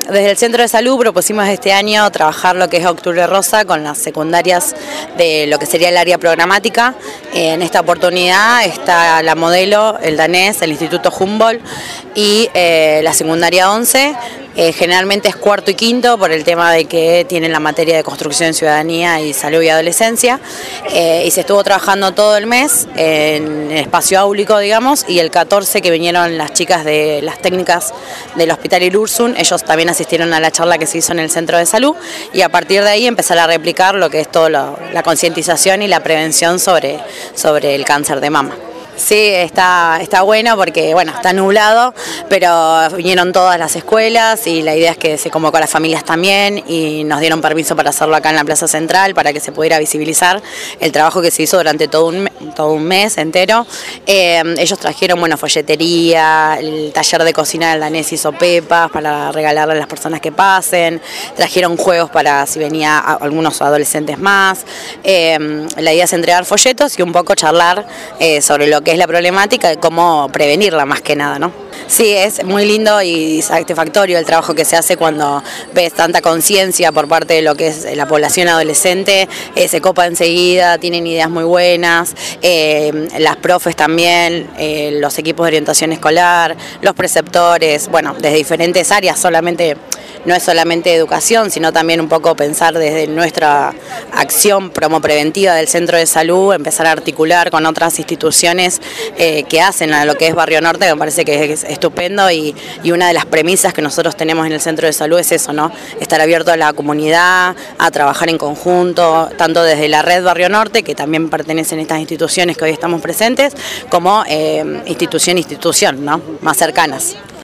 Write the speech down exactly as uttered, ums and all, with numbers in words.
desde el Centro de Salud propusimos este año trabajar lo que es Octubre Rosa con las secundarias de lo que sería el área programática. En esta oportunidad está la Modelo, el danés, el Instituto Humboldt y eh, la secundaria once. Eh, generalmente es cuarto y quinto por el tema de que tienen la materia de construcción, ciudadanía y salud y adolescencia, eh, y se estuvo trabajando todo el mes en el espacio áulico, digamos, y el catorce que vinieron las chicas de las técnicas del Hospital Irursun, ellos también asistieron a la charla que se hizo en el Centro de Salud, y a partir de ahí empezar a replicar lo que es toda la concientización y la prevención sobre, sobre el cáncer de mama. Sí, está, está bueno porque bueno, está nublado, pero vinieron todas las escuelas y la idea es que se convocó a las familias también y nos dieron permiso para hacerlo acá en la Plaza Central para que se pudiera visibilizar el trabajo que se hizo durante todo un, todo un mes entero. Eh, ellos trajeron bueno, folletería, el taller de cocina del danés hizo pepas para regalarle a las personas que pasen, trajeron juegos para si venía a, algunos adolescentes más. Eh, la idea es entregar folletos y un poco charlar eh, sobre lo que que es la problemática y cómo prevenirla más que nada, ¿no? Sí, es muy lindo y satisfactorio el trabajo que se hace cuando ves tanta conciencia por parte de lo que es la población adolescente, eh, se copa enseguida, tienen ideas muy buenas, eh, las profes también, eh, los equipos de orientación escolar, los preceptores, bueno, desde diferentes áreas, solamente no es solamente educación, sino también un poco pensar desde nuestra acción promopreventiva del Centro de Salud, empezar a articular con otras instituciones eh, que hacen a lo que es Barrio Norte, que me parece que es estupendo y, y una de las premisas que nosotros tenemos en el Centro de Salud es eso, ¿no? Estar abierto a la comunidad, a trabajar en conjunto, tanto desde la red Barrio Norte, que también pertenecen a estas instituciones que hoy estamos presentes, como eh, institución a institución, ¿no? Más cercanas.